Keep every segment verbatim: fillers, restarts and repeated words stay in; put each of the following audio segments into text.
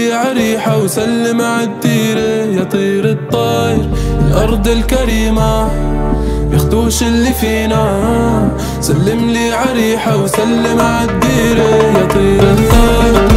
لي عريحة وسلم عالديرة يا طير الطاير الأرض الكريمة بياخدوش اللي فينا. سلم لي عريحة وسلم عالديرة يا طير الطاير.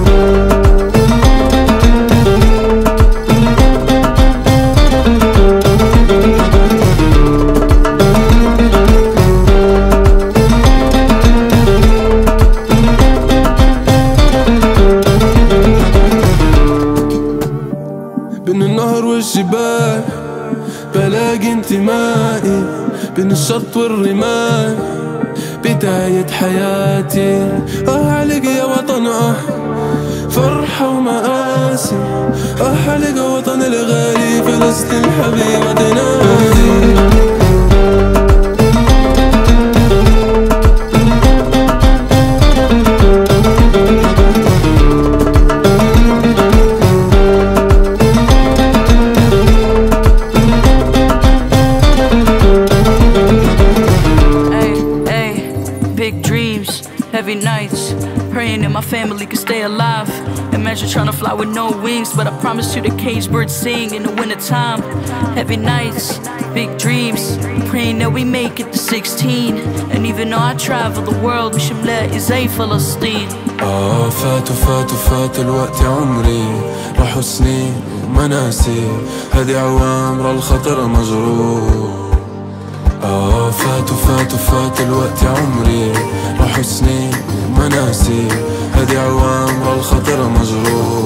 بين النهر والجبال بلاقي انتمائي، بين الشط والرمال بداية حياتي. اه عليك يا وطن اه فرحة ومآسي، اه عليك يا وطن الغالي فلسطين حبيبة تنادي. Big dreams, heavy nights, praying that my family can stay alive. Imagine trying to fly with no wings, but I promise you the cage birds sing in the wintertime. Heavy nights, big dreams, praying that we make it to sixteen. And even though I travel the world مش ملاقي زي فلسطين. آه فات وفات وفات الوقت يا عمري، راحوا سنين ومناسي، هذي عوامر الخطر مجروح. آه فات وفات وفات الوقت يا عمري، راحوا سنين ومناسي، هذي عوامر الخطر مجروح.